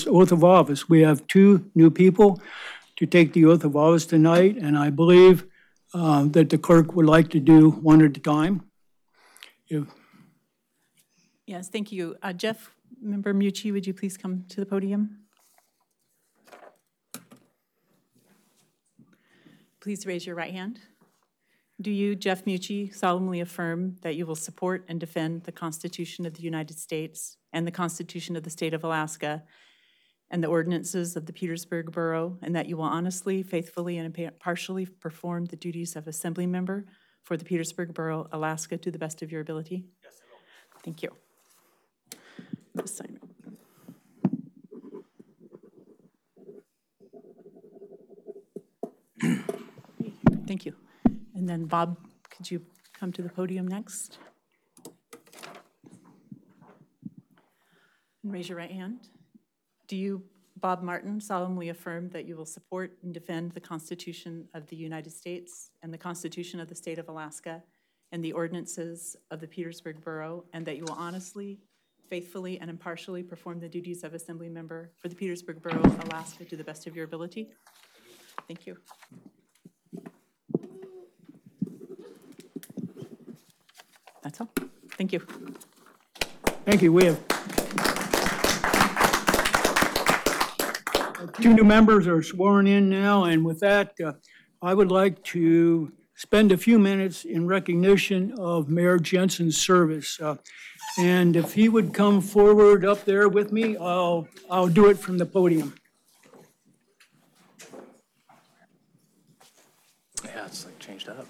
oath of office. We have two new people to take the oath of office tonight, and I believe that the clerk would like to do one at a time. Yes, thank you. Jeff, Member Mucci, would you please come to the podium? Please raise your right hand. Do you, Jeff Mucci, solemnly affirm that you will support and defend the Constitution of the United States and the Constitution of the State of Alaska and the ordinances of the Petersburg Borough, and that you will honestly, faithfully, and impartially perform the duties of Assembly Member for the Petersburg Borough, Alaska, to the best of your ability? Yes, I will. Thank you. Just sign it. Thank you. And then Bob, could you come to the podium next? And raise your right hand. Do you, Bob Martin, solemnly affirm that you will support and defend the Constitution of the United States and the Constitution of the State of Alaska and the ordinances of the Petersburg Borough, and that you will honestly, faithfully, and impartially perform the duties of Assembly Member for the Petersburg Borough, Alaska, to the best of your ability? Thank you. That's all. Thank you. Thank you. We have two new members are sworn in now, and with that, I would like to spend a few minutes in recognition of Mayor Jensen's service. And if he would come forward up there with me, I'll do it from the podium. Yeah, it's like changed up.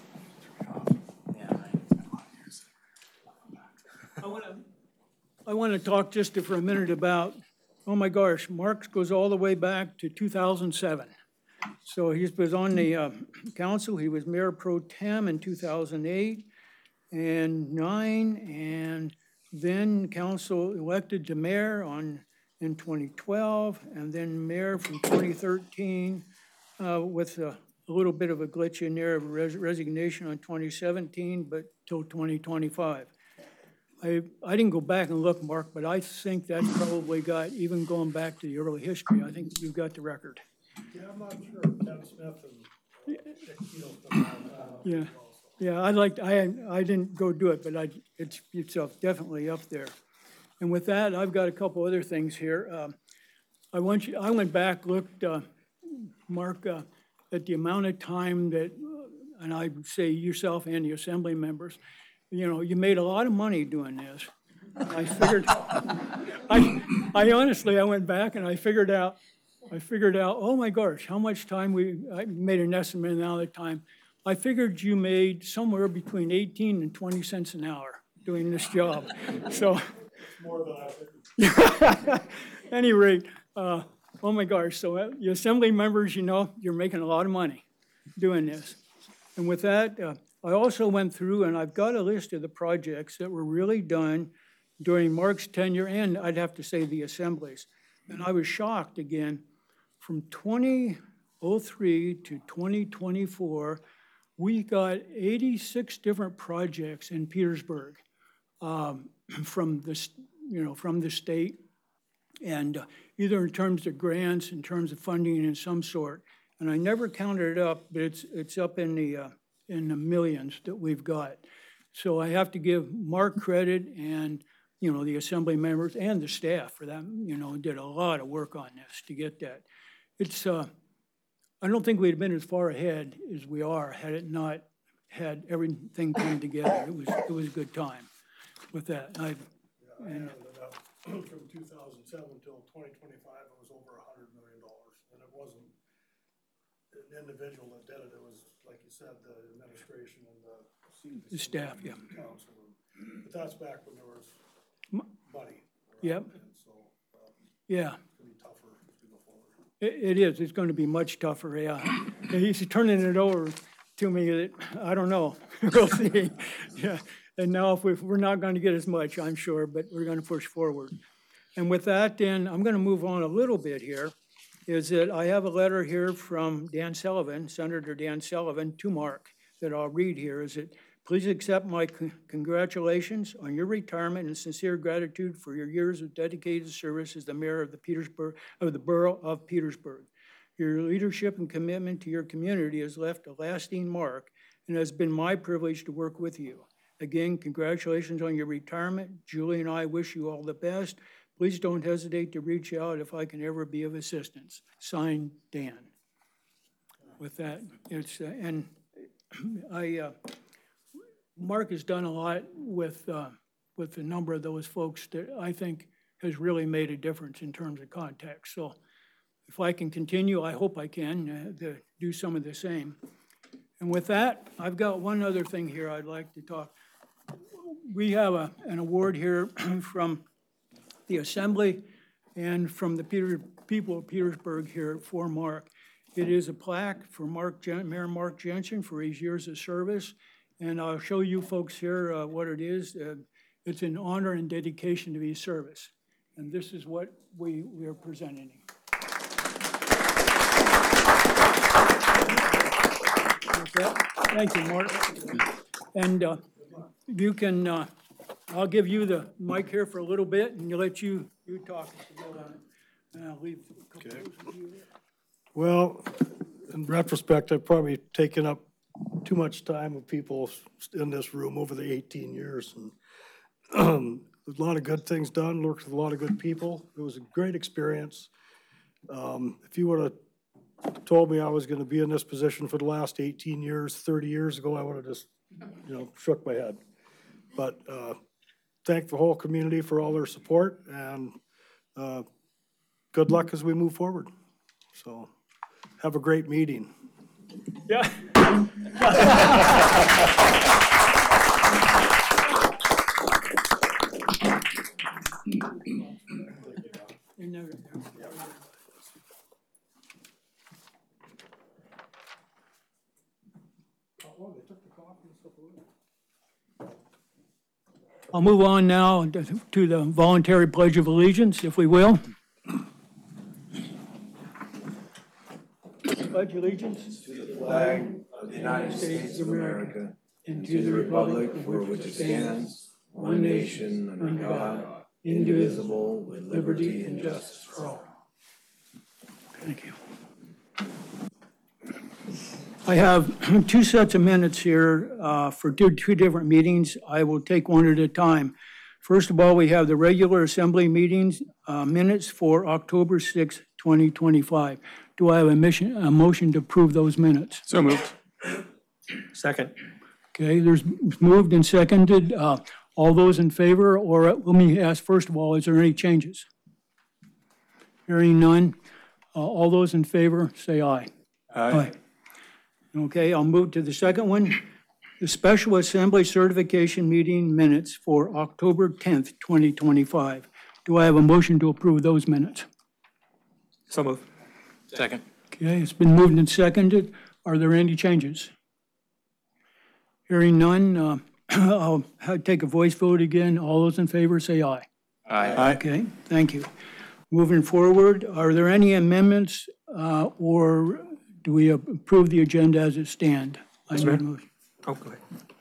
I want to talk just for a minute about, oh my gosh, Mark goes all the way back to 2007. So he was on the council. He was mayor pro tem in 2008 and 9, and then council elected to mayor in 2012, and then mayor from 2013 with a little bit of a glitch in there of resignation on 2017, but till 2025. I didn't go back and look, Mark, but I think that's probably got, even going back to the early history, I think you've got the record. Yeah, I'm not sure. Kevin Smith and Yeah, yeah. I didn't go do it, but it's definitely up there. And with that, I've got a couple other things here. I went back, looked, Mark, at the amount of time that, and I would say yourself and the Assembly members, you know, you made a lot of money doing this. I figured, I honestly, I went back and I figured out, oh my gosh, how much time I made an estimate amount of time. I figured you made somewhere between 18 and 20 cents an hour doing this job. So, more than I figured. Any rate, oh my gosh, so the Assembly members, you know, you're making a lot of money doing this. And with that, I also went through and I've got a list of the projects that were really done during Mark's tenure, and I'd have to say the assemblies. And I was shocked again, from 2003 to 2024, we got 86 different projects in Petersburg from the state, and either in terms of grants, in terms of funding in some sort. And I never counted it up, but it's up in the millions that we've got. So I have to give Mark credit, and you know, the Assembly members and the staff for that, you know, did a lot of work on this to get that. It's I don't think we'd have been as far ahead as we are had it not had everything come together. It was a good time with that. I ended up from 2007 until 2025, it was over $100 million, and it wasn't an individual that did it. It was, like you said, the administration and the staff, yeah. Council. But that's back when there was money. Yep. So, yeah. It's going to be tougher as we go forward. It is. It's going to be much tougher, yeah. He's turning it over to me that, I don't know. We'll see. Yeah. And now if we're not going to get as much, I'm sure, but we're going to push forward. And with that, then, I'm going to move on a little bit here, is that I have a letter here from Dan Sullivan, Senator Dan Sullivan, to Mark, that I'll read here. Is that Please accept my congratulations on your retirement and sincere gratitude for your years of dedicated service as the mayor of the borough of Petersburg. Your leadership and commitment to your community has left a lasting mark, and it has been my privilege to work with you. Again, congratulations on your retirement. Julie and I wish you all the best. Please don't hesitate to reach out if I can ever be of assistance. Signed, Dan. With that, Mark has done a lot with a number of those folks that I think has really made a difference in terms of context. So if I can continue, I hope I can to do some of the same. And with that, I've got one other thing here I'd like to talk. We have an award here from the Assembly and from the people of Petersburg here for Mark. It is a plaque for Mayor Mark Jensen for his years of service. And I'll show you folks here what it is. It's an honor and dedication to his service. And this is what we are presenting. Thank you, Mark. And you can, I'll give you the mic here for a little bit and let you talk. And I'll leave a couple of you there. Well, in retrospect, I've probably taken up too much time of people in this room over the 18 years. And there's a lot of good things done, worked with a lot of good people. It was a great experience. If you would have told me I was going to be in this position for the last 18 years, 30 years ago, I would have just, shook my head. But thank the whole community for all their support, and good luck as we move forward. So have a great meeting. Yeah. I'll move on now to the voluntary Pledge of Allegiance, if we will. Pledge allegiance to the flag of the United States of America and to the republic for which it stands, one nation under God, indivisible, with liberty and justice for all. Thank you. I have two sets of minutes here for two different meetings. I will take one at a time. First of all, we have the regular assembly meetings minutes for October 6, 2025. Do I have a motion to approve those minutes? So moved. Second. Okay, there's moved and seconded. All those in favor, or let me ask first of all, is there any changes? Hearing none. All those in favor, say aye. Aye. Okay, I'll move to the second one. The Special Assembly Certification Meeting minutes for October 10th, 2025. Do I have a motion to approve those minutes? So moved. Second. Okay, it's been moved and seconded. Are there any changes? Hearing none, I'll take a voice vote again. All those in favor say aye. Aye. Okay, thank you. Moving forward, are there any amendments or do we approve the agenda as it stands? Mr. Mayor? Oh, go ahead.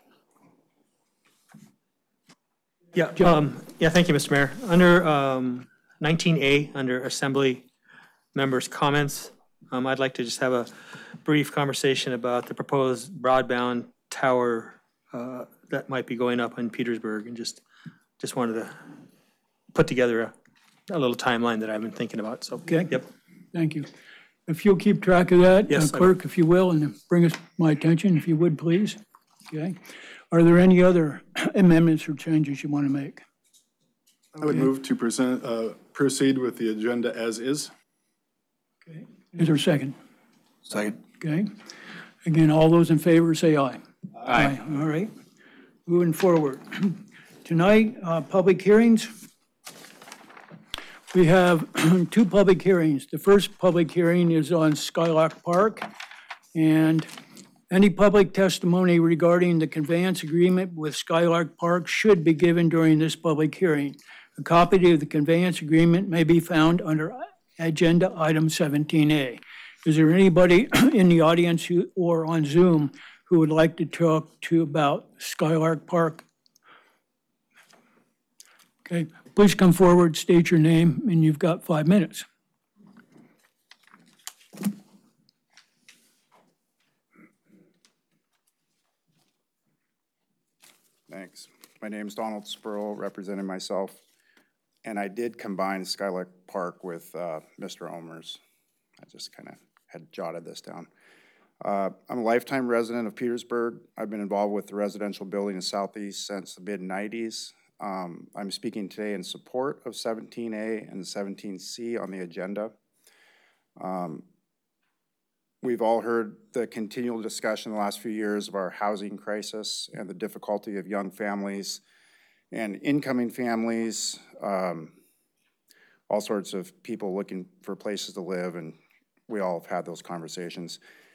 Yeah, thank you, Mr. Mayor. Under 19A, under Assembly Members' Comments, I'd like to just have a brief conversation about the proposed broadband tower that might be going up in Petersburg, and just wanted to put together a little timeline that I've been thinking about. So, Okay. Yep. Thank you. If you'll keep track of that, Yes, clerk, if you will, and bring us my attention, if you would, please. Okay. Are there any other amendments or changes you want to make? I would move to proceed with the agenda as is. Okay. Is there a second? Second. Okay. Again, all those in favor say aye. Aye. All right. Moving forward. Tonight, public hearings. We have two public hearings. The first public hearing is on Skylark Park, and any public testimony regarding the conveyance agreement with Skylark Park should be given during this public hearing. A copy of the conveyance agreement may be found under Agenda Item 17A. Is there anybody in the audience or on Zoom who would like to talk to about Skylark Park? Okay, please come forward, state your name, and you've got 5 minutes. Thanks. My name is Donald Spurl, representing myself, and I did combine Skylark Park with Mr. Omer's. I just kind of had jotted this down. I'm a lifetime resident of Petersburg. I've been involved with the residential building in Southeast since the mid-90s. I'm speaking today in support of 17A and 17C on the agenda. We've all heard the continual discussion in the last few years of our housing crisis and the difficulty of young families and incoming families, all sorts of people looking for places to live, and we all have had those conversations.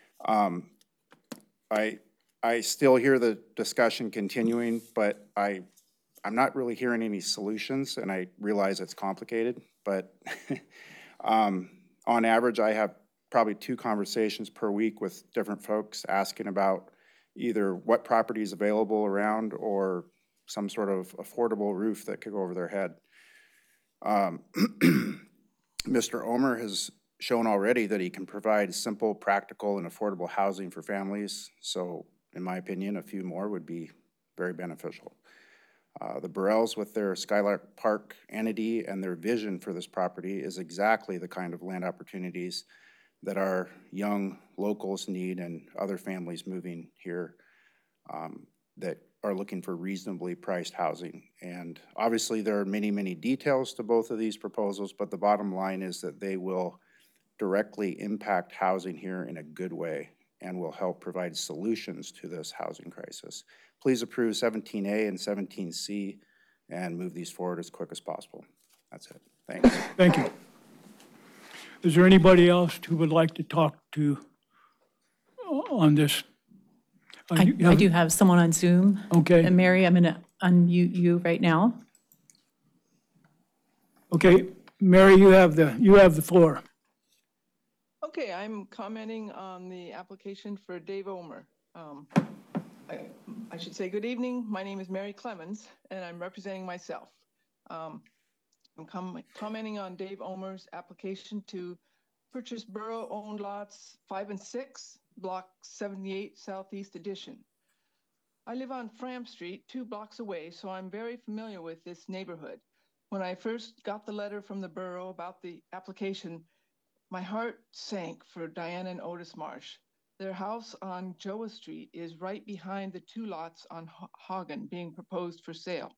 I still hear the discussion continuing, but I'm not really hearing any solutions, and I realize it's complicated, but on average, I have probably 2 conversations per week with different folks asking about either what property is available around or some sort of affordable roof that could go over their head. Mr. Omer has shown already that he can provide simple, practical, and affordable housing for families. So, in my opinion, a few more would be very beneficial. The Burrells, with their Skylark Park entity and their vision for this property, is exactly the kind of land opportunities that our young locals need and other families moving here that are looking for reasonably priced housing. And obviously there are many, many details to both of these proposals, but the bottom line is that they will directly impact housing here in a good way and will help provide solutions to this housing crisis. Please approve 17A and 17C and move these forward as quick as possible. That's it. Thanks. Thank you. Is there anybody else who would like to talk to on this? I do have someone on Zoom. Okay. And Mary, I'm going to unmute you right now. Okay, Mary, you have the floor. Okay, I'm commenting on the application for Dave Omer. I should say good evening. My name is Mary Clemens, and I'm representing myself. I'm commenting on Dave Omer's application to purchase borough-owned lots 5 and 6, Block 78, Southeast Edition. I live on Fram Street, 2 blocks away, so I'm very familiar with this neighborhood. When I first got the letter from the borough about the application, my heart sank for Diana and Otis Marsh. Their house on Joa Street is right behind the 2 lots on Hagen being proposed for sale.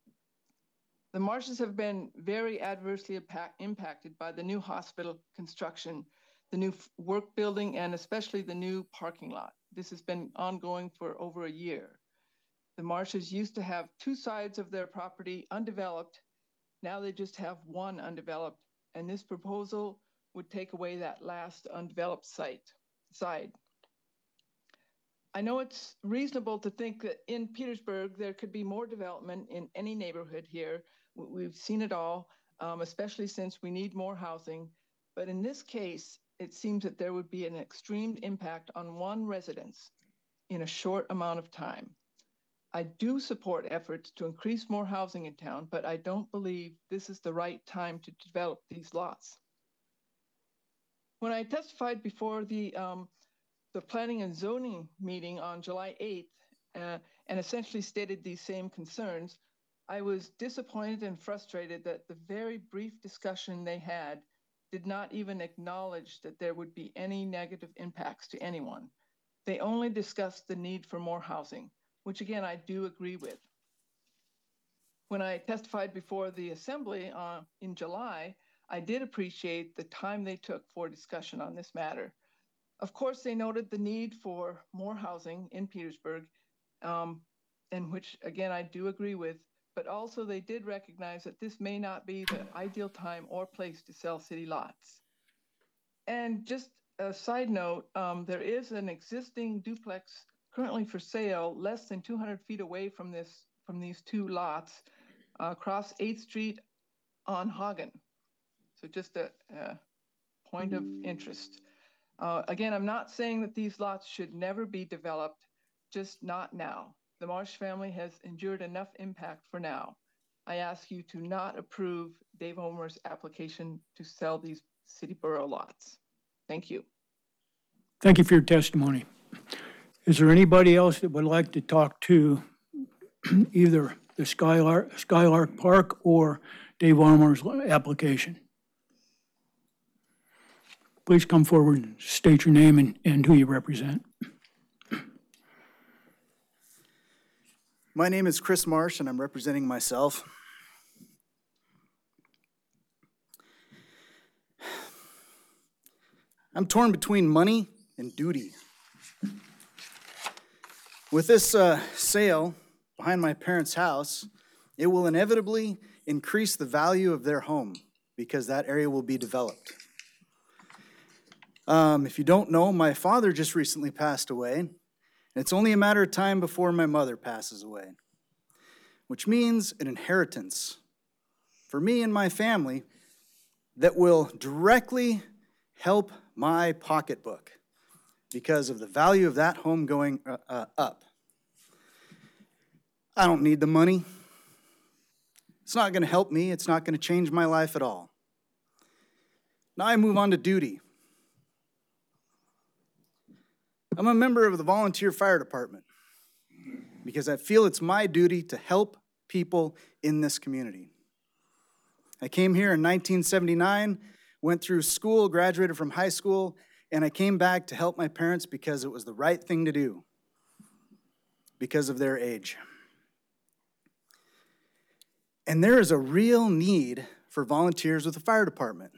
The Marshes have been very adversely impacted by the new hospital construction, the new work building, and especially the new parking lot. This has been ongoing for over a year. The Marshes used to have 2 sides of their property undeveloped. Now they just have 1 undeveloped, and this proposal would take away that last undeveloped side. I know it's reasonable to think that in Petersburg, there could be more development in any neighborhood here. We've seen it all, especially since we need more housing. But in this case, it seems that there would be an extreme impact on 1 residence in a short amount of time. I do support efforts to increase more housing in town, but I don't believe this is the right time to develop these lots. When I testified before the Planning and Zoning meeting on July 8th and essentially stated these same concerns, I was disappointed and frustrated that the very brief discussion they had did not even acknowledge that there would be any negative impacts to anyone. They only discussed the need for more housing, which again, I do agree with. When I testified before the Assembly in July, I did appreciate the time they took for discussion on this matter. Of course, they noted the need for more housing in Petersburg, and which, again, I do agree with, but also they did recognize that this may not be the ideal time or place to sell city lots. And just a side note, there is an existing duplex currently for sale less than 200 feet away from these 2 lots across 8th Street on Hagen. So just a point of interest. Again, I'm not saying that these lots should never be developed, just not now. The Marsh family has endured enough impact for now. I ask you to not approve Dave Omer's application to sell these city borough lots. Thank you. Thank you for your testimony. Is there anybody else that would like to talk to either the Skylark Park or Dave Omer's application? Please come forward and state your name and who you represent. My name is Chris Marsh, and I'm representing myself. I'm torn between money and duty. With this sale behind my parents' house, it will inevitably increase the value of their home because that area will be developed. If you don't know, my father just recently passed away, and it's only a matter of time before my mother passes away, which means an inheritance for me and my family that will directly help my pocketbook because of the value of that home going up. I don't need the money. It's not going to help me. It's not going to change my life at all. Now I move on to duty. I'm a member of the volunteer fire department because I feel it's my duty to help people in this community. I came here in 1979, went through school, graduated from high school, and I came back to help my parents because it was the right thing to do because of their age. And there is a real need for volunteers with the fire department.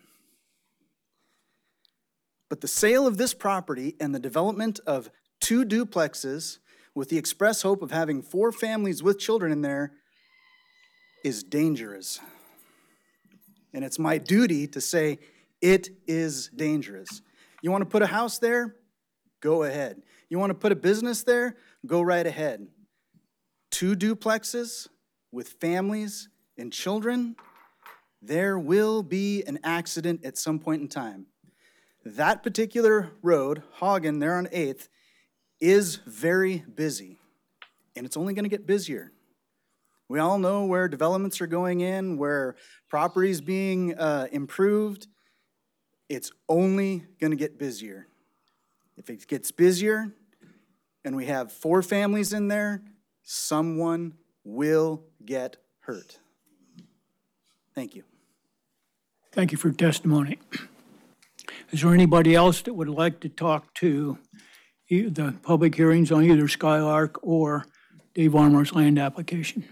But the sale of this property and the development of 2 duplexes with the express hope of having 4 families with children in there is dangerous. And it's my duty to say it is dangerous. You want to put a house there? Go ahead. You want to put a business there? Go right ahead. 2 duplexes with families and children, there will be an accident at some point in time. That particular road, Hagen, there on 8th, is very busy, and it's only going to get busier. We all know where developments are going in, where property's being improved. It's only going to get busier. If it gets busier and we have 4 families in there, someone will get hurt. Thank you. Thank you for your testimony. Is there anybody else that would like to talk to the public hearings on either Skylark or Dave Omer's land application?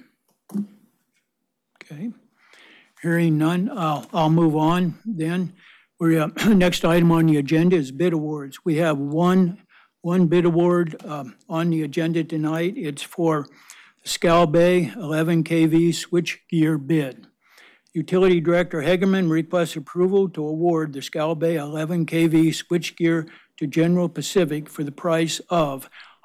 Okay. Hearing none, I'll move on then. Next item on the agenda is bid awards. We have one bid award on the agenda tonight. It's for the Scal Bay 11 kV switchgear bid. Utility Director Hegerman requests approval to award the Scal Bay 11 kV switchgear to General Pacific for the price of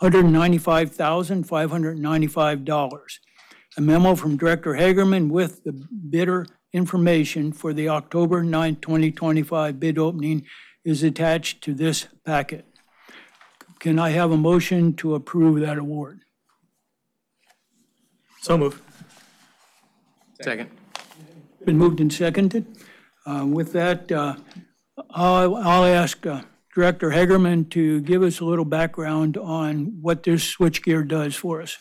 $195,595. A memo from Director Hagerman with the bidder information for the October 9, 2025 bid opening is attached to this packet. Can I have a motion to approve that award? So moved. Second. Been moved and seconded. With that, I'll ask Director Hagerman to give us a little background on what this switchgear does for us.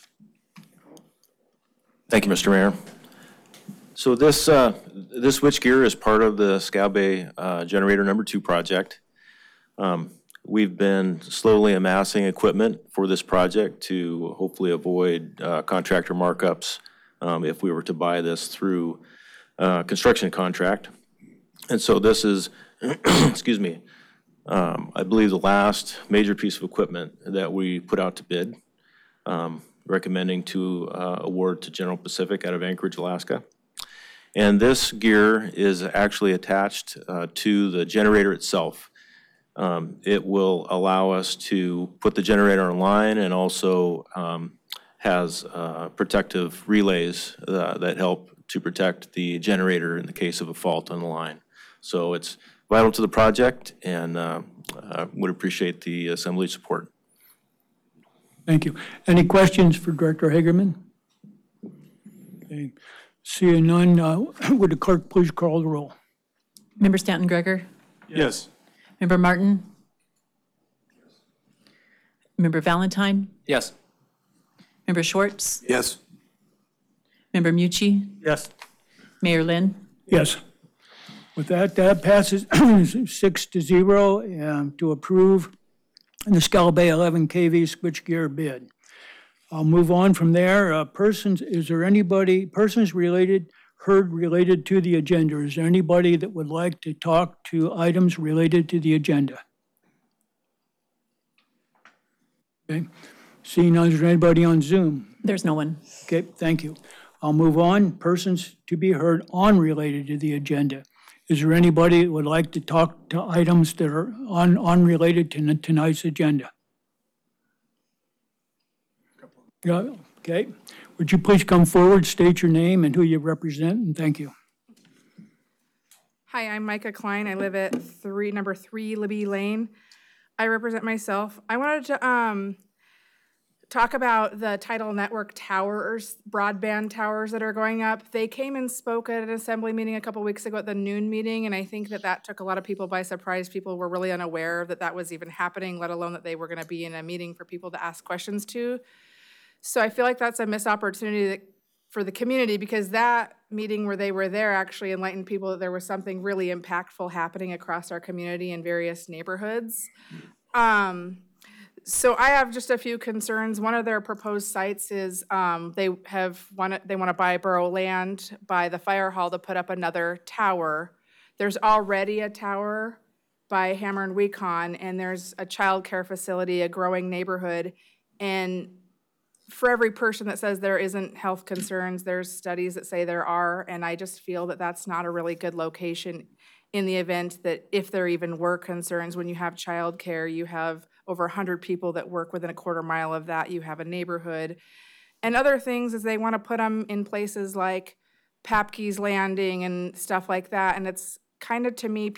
Thank you, Mr. Mayor. So this switchgear is part of the Scal Bay Generator Number 2 project. We've been slowly amassing equipment for this project to hopefully avoid contractor markups if we were to buy this through construction contract. And so this is, excuse me, I believe the last major piece of equipment that we put out to bid, recommending to award to General Pacific out of Anchorage, Alaska. And this gear is actually attached to the generator itself. It will allow us to put the generator online and also has protective relays that help to protect the generator in the case of a fault on the line. So it's vital to the project, and would appreciate the Assembly's support. Thank you. Any questions for Director Hagerman? Okay. Seeing none, would the clerk please call the roll? Member Stanton Gregor? Yes. Member Martin? Member Valentine? Yes. Member Schwartz? Yes. Member Mucci? Yes. Mayor Lynn? Yes. With that, that passes 6-0 to approve the Scalabay 11 kV switchgear bid. I'll move on from there. Persons, is there anybody, persons related, heard related to the agenda? Is there anybody that would like to talk to items related to the agenda? Okay. Seeing none, is there anybody on Zoom? There's no one. Okay, thank you. I'll move on. Persons to be heard on related to the agenda. Is there anybody that would like to talk to items that are unrelated to tonight's agenda? Yeah, okay. Would you please come forward, state your name and who you represent, and thank you. Hi, I'm Micah Klein. I live at number 3 Libby Lane. I represent myself. I wanted to talk about the Tidal Network towers, broadband towers that are going up. They came and spoke at an assembly meeting a couple weeks ago at the noon meeting, and I think that took a lot of people by surprise. People were really unaware that that was even happening, let alone that they were going to be in a meeting for people to ask questions to. So I feel like that's a missed opportunity for the community, because that meeting where they were there actually enlightened people that there was something really impactful happening across our community in various neighborhoods. So I have just a few concerns. One of their proposed sites is they want to buy borough land by the fire hall to put up another tower. There's already a tower by Hammer and Wecon, and there's a child care facility, a growing neighborhood, and for every person that says there isn't health concerns, there's studies that say there are, and I just feel that that's not a really good location in the event that if there even were concerns. When you have childcare, you have over 100 people that work within a quarter mile of that, you have a neighborhood. And other things is they want to put them in places like Papke's Landing and stuff like that, and it's kind of, to me,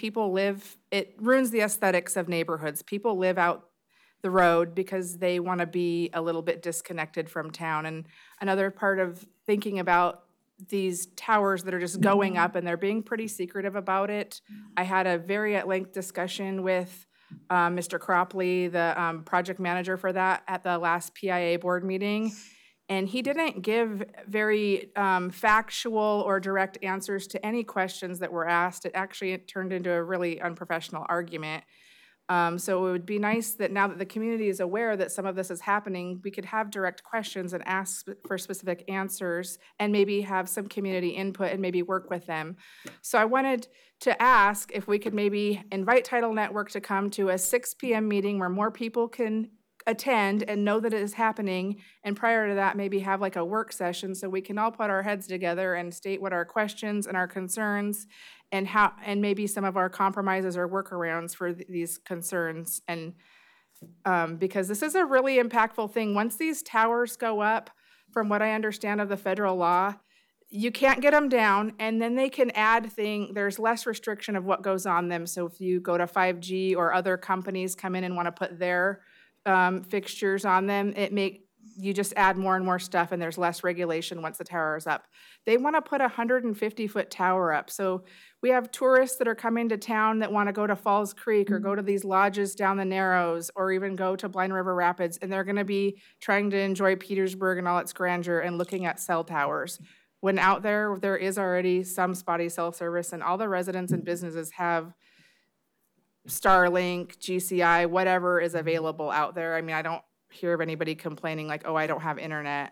it ruins the aesthetics of neighborhoods. People live out the road because they want to be a little bit disconnected from town. And another part of thinking about these towers that are just going up, and they're being pretty secretive about it. I had a very at-length discussion with Mr. Cropley, the project manager for that, at the last PIA board meeting. And he didn't give very factual or direct answers to any questions that were asked. It turned into a really unprofessional argument. So it would be nice that now that the community is aware that some of this is happening, we could have direct questions and ask for specific answers, and maybe have some community input and maybe work with them. So I wanted to ask if we could maybe invite Tidal Network to come to a 6 p.m. meeting where more people can attend and know that it is happening, and prior to that maybe have like a work session so we can all put our heads together and state what our questions and our concerns and maybe some of our compromises or workarounds for these concerns. And because this is a really impactful thing. Once these towers go up, from what I understand of the federal law, you can't get them down, and then they can add there's less restriction of what goes on them. So if you go to 5G or other companies come in and want to put their fixtures on them, you just add more and more stuff, and there's less regulation once the tower is up. They want to put a 150-foot tower up. So we have tourists that are coming to town that want to go to Falls Creek or go to these lodges down the Narrows or even go to Blind River Rapids, and they're going to be trying to enjoy Petersburg and all its grandeur and looking at cell towers. When out there is already some spotty cell service, and all the residents and businesses have Starlink, GCI, whatever is available out there. I mean, I don't hear of anybody complaining like, oh, I don't have internet.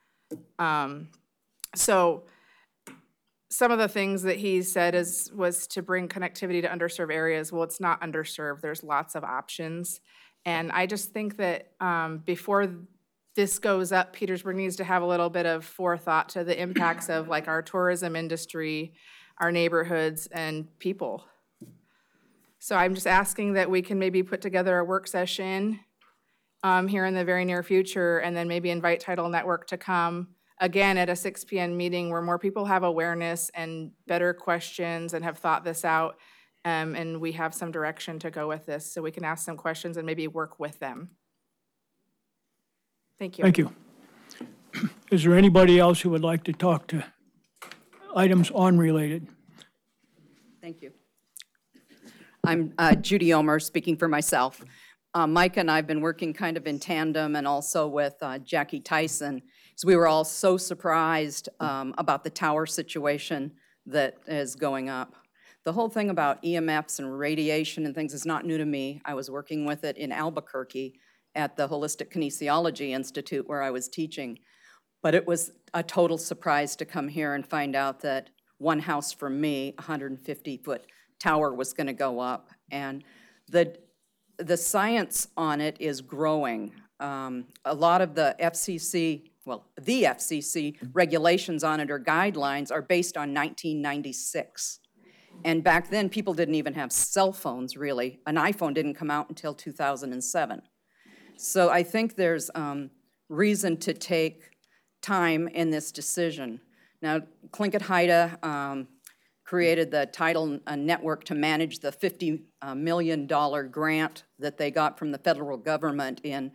So some of the things that he said was to bring connectivity to underserved areas. Well, it's not underserved. There's lots of options. And I just think that before this goes up, Petersburg needs to have a little bit of forethought to the impacts of like our tourism industry, our neighborhoods, and people. So I'm just asking that we can maybe put together a work session here in the very near future, and then maybe invite Tidal Network to come again at a 6 p.m. meeting where more people have awareness and better questions and have thought this out, and we have some direction to go with this, so we can ask some questions and maybe work with them. Thank you. Thank you. Is there anybody else who would like to talk to items unrelated? Thank you. I'm Judy Omer, speaking for myself. Mike and I have been working kind of in tandem and also with Jackie Tyson, because we were all so surprised about the tower situation that is going up. The whole thing about EMFs and radiation and things is not new to me. I was working with it in Albuquerque at the Holistic Kinesiology Institute where I was teaching. But it was a total surprise to come here and find out that one house from me, 150-foot tower, was going to go up. And the science on it is growing. A lot of the FCC, well, the FCC regulations on it or guidelines are based on 1996. And back then, people didn't even have cell phones, really. An iPhone didn't come out until 2007. So I think there's reason to take time in this decision. Now, Tlingit Haida created the Tidal Network to manage the $50 million grant that they got from the federal government in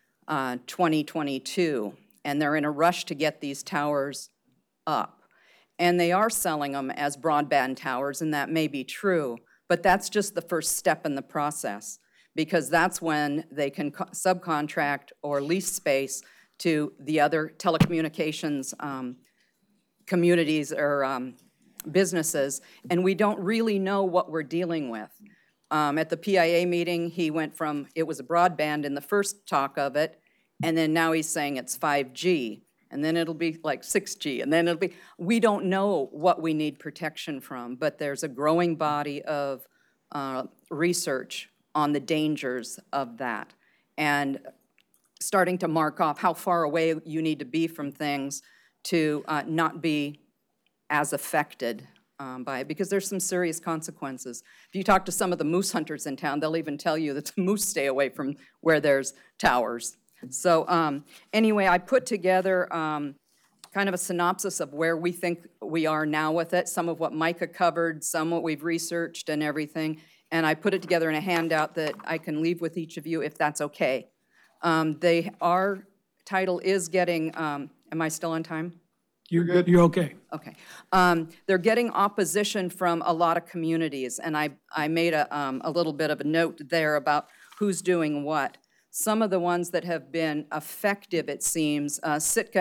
2022. And they're in a rush to get these towers up. And they are selling them as broadband towers, and that may be true, but that's just the first step in the process, because that's when they can subcontract or lease space to the other telecommunications communities or businesses, and we don't really know what we're dealing with. At the PIA meeting, he went from, it was a broadband in the first talk of it, and then now he's saying it's 5G. And then it'll be like 6G, and then it'll be, we don't know what we need protection from, but there's a growing body of research on the dangers of that, and starting to mark off how far away you need to be from things to not be as affected by it, because there's some serious consequences. If you talk to some of the moose hunters in town, they'll even tell you that the moose stay away from where there's towers. So anyway, I put together kind of a synopsis of where we think we are now with it, some of what Micah covered, some what we've researched and everything, and I put it together in a handout that I can leave with each of you if that's okay. Our title is getting, am I still on time? You're good. You're okay. Okay. They're getting opposition from a lot of communities, and I made a little bit of a note there about who's doing what. Some of the ones that have been effective, it seems, Sitka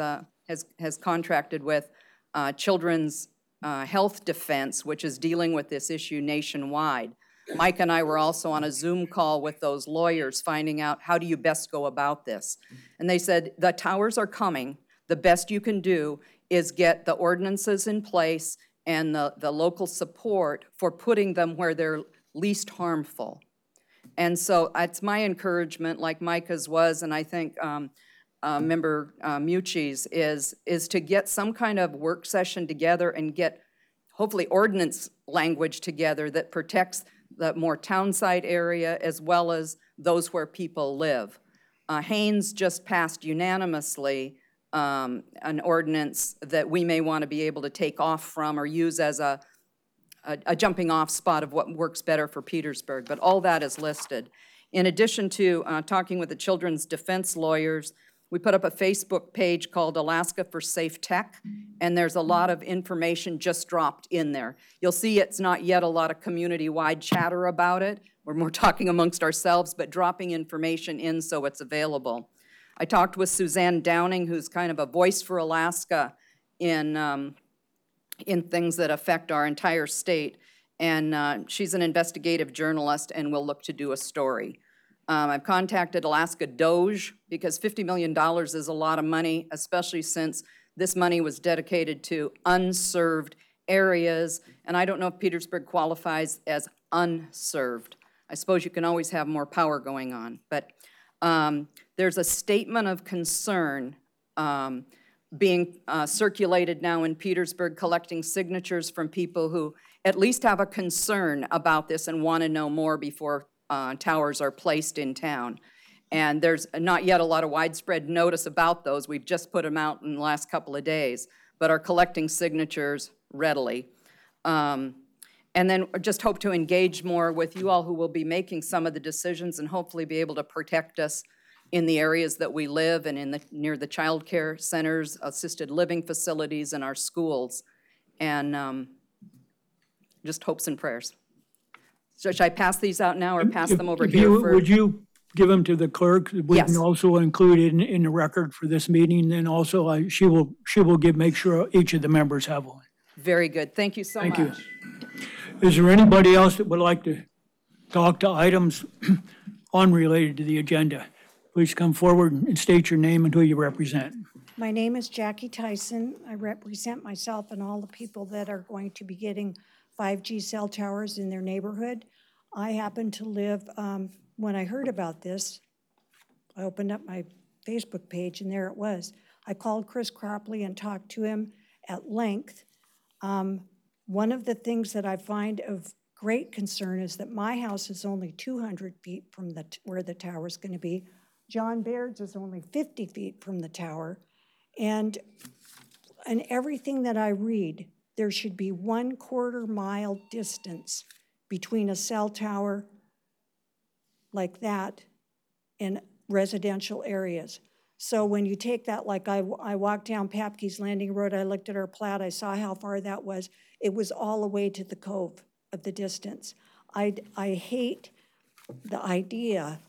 has contracted with Children's Health Defense, which is dealing with this issue nationwide. Mike and I were also on a Zoom call with those lawyers, finding out how do you best go about this. And they said, the towers are coming. The best you can do is get the ordinances in place and the local support for putting them where they're least harmful. And so it's my encouragement, like Micah's was, and I think Member Mucci's, is to get some kind of work session together and get hopefully ordinance language together that protects the more townside area as well as those where people live. Haines just passed unanimously an ordinance that we may want to be able to take off from or use as a jumping off spot of what works better for Petersburg, but all that is listed. In addition to talking with the children's defense lawyers, we put up a Facebook page called Alaska for Safe Tech, and there's a lot of information just dropped in there. You'll see it's not yet a lot of community-wide chatter about it. We're more talking amongst ourselves, but dropping information in so it's available. I talked with Suzanne Downing, who's kind of a voice for Alaska in things that affect our entire state, and she's an investigative journalist and will look to do a story. I've contacted Alaska Doge because $50 million is a lot of money, especially since this money was dedicated to unserved areas, and I don't know if Petersburg qualifies as unserved. I suppose you can always have more power going on, but there's a statement of concern being circulated now in Petersburg, collecting signatures from people who at least have a concern about this and want to know more before towers are placed in town. And there's not yet a lot of widespread notice about those. We've just put them out in the last couple of days, but are collecting signatures readily. And then just hope to engage more with you all who will be making some of the decisions and hopefully be able to protect us in the areas that we live and near the child care centers, assisted living facilities, and our schools. And just hopes and prayers. So should I pass these out now or pass them over here? Would you give them to the clerk? We Yes. can also include it in the record for this meeting, and also she will make sure each of the members have one. Very good. Thank you so much. Thank you. Is there anybody else that would like to talk to items unrelated to the agenda? Please come forward and state your name and who you represent. My name is Jackie Tyson. I represent myself and all the people that are going to be getting 5G cell towers in their neighborhood. I happen to live, when I heard about this, I opened up my Facebook page and there it was. I called Chris Cropley and talked to him at length. One of the things that I find of great concern is that my house is only 200 feet from where the tower is going to be. John Baird's is only 50 feet from the tower. And everything that I read, there should be 1/4 mile distance between a cell tower like that in residential areas. So when you take that, like I walked down Papke's Landing Road, I looked at our plat, I saw how far that was. It was all the way to the cove of the distance. I hate the idea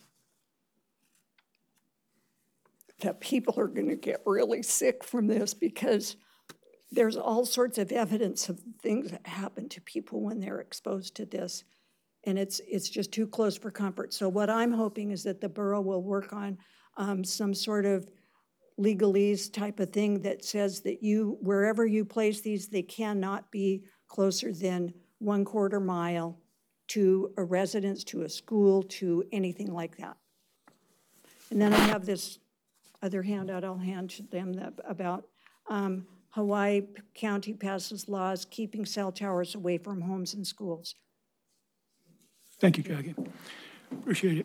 that people are going to get really sick from this, because there's all sorts of evidence of things that happen to people when they're exposed to this, and it's just too close for comfort. So what I'm hoping is that the borough will work on some sort of legalese type of thing that says that wherever you place these, they cannot be closer than 1/4 mile to a residence, to a school, to anything like that. And then I have this other handout I'll hand to them about Hawaii County passes laws keeping cell towers away from homes and schools. Thank you, Jackie. Appreciate it.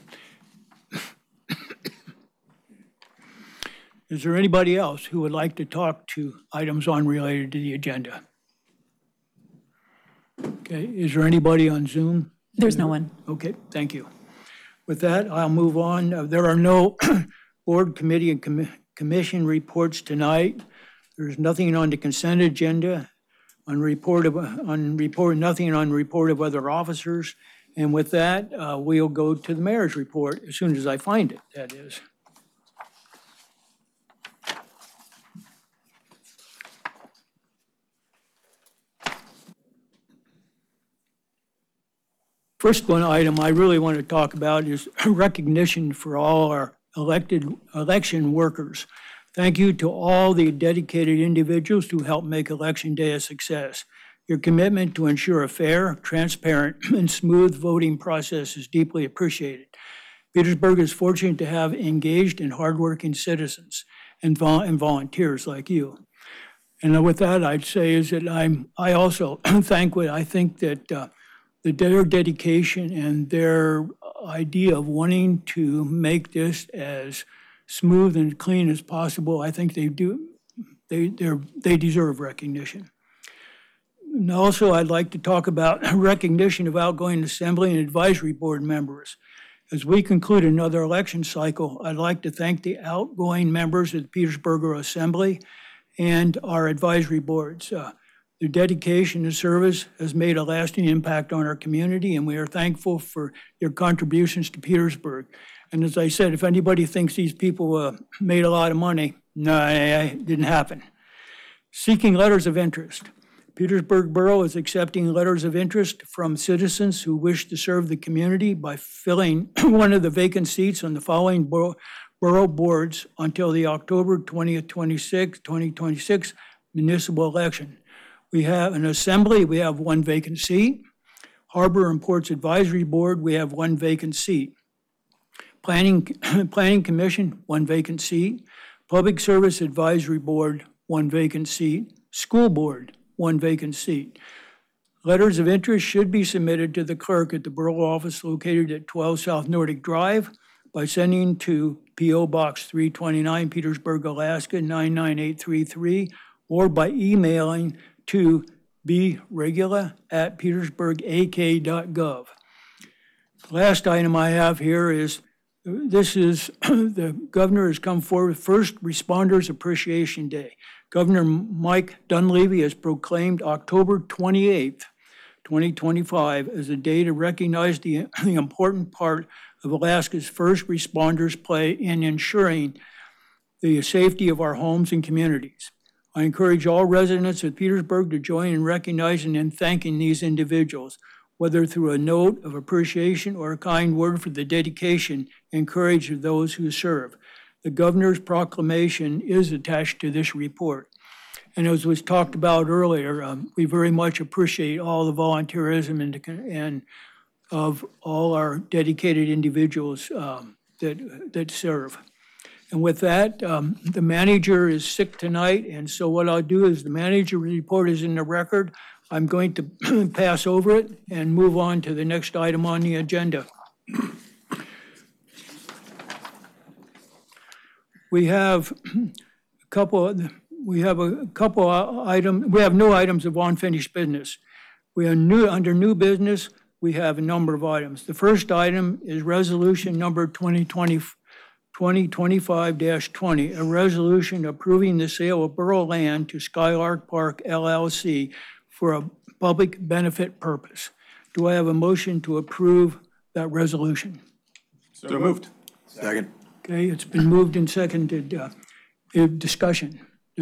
Is there anybody else who would like to talk to items unrelated to the agenda? Okay, is there anybody on Zoom? There's no one. Okay, thank you. With that, I'll move on. There are no board, committee, and commission reports tonight. There's nothing on the consent agenda, nothing on report of other officers. And with that, we'll go to the mayor's report as soon as I find it, that is. First one item I really want to talk about is recognition for all our election workers. Thank you to all the dedicated individuals who helped make Election Day a success. Your commitment to ensure a fair, transparent, and smooth voting process is deeply appreciated. Petersburg is fortunate to have engaged and hardworking citizens and volunteers like you. And with that, I'd say is that I also think that their dedication and their idea of wanting to make this as smooth and clean as possible, I think they deserve recognition. And also, I'd like to talk about recognition of outgoing assembly and advisory board members. As we conclude another election cycle, I'd like to thank the outgoing members of the Petersburg Assembly and our advisory boards. Their dedication and service has made a lasting impact on our community, and we are thankful for their contributions to Petersburg. And as I said, if anybody thinks these people made a lot of money, no, it didn't happen. Seeking letters of interest. Petersburg Borough is accepting letters of interest from citizens who wish to serve the community by filling one of the vacant seats on the following borough boards until the October 20th, 2026 municipal election. We have an assembly, we have one vacant seat. Harbor and Ports Advisory Board, we have one vacant seat. Planning Commission, one vacant seat. Public Service Advisory Board, one vacant seat. School Board, one vacant seat. Letters of interest should be submitted to the clerk at the borough office located at 12 South Nordic Drive by sending to P.O. Box 329, Petersburg, Alaska 99833, or by emailing to bregula@petersburgak.gov. The last item I have here is This is, the governor has come forward with First Responders Appreciation Day. Governor Mike Dunleavy has proclaimed October 28th, 2025 as a day to recognize the important part of Alaska's first responders play in ensuring the safety of our homes and communities. I encourage all residents of Petersburg to join in recognizing and thanking these individuals, whether through a note of appreciation or a kind word for the dedication and courage of those who serve. The governor's proclamation is attached to this report. And as was talked about earlier, we very much appreciate all the volunteerism and of all our dedicated individuals that serve. And with that, the manager is sick tonight, and so what I'll do is the manager report is in the record. I'm going to pass over it and move on to the next item on the agenda. We have a couple items. We have no items of unfinished business. We are under new business. We have a number of items. The first item is resolution number 2025-20, a resolution approving the sale of borough land to Skylark Park LLC for a public benefit purpose. Do I have a motion to approve that resolution? So moved. Second. Okay, it's been moved and seconded. Discussion.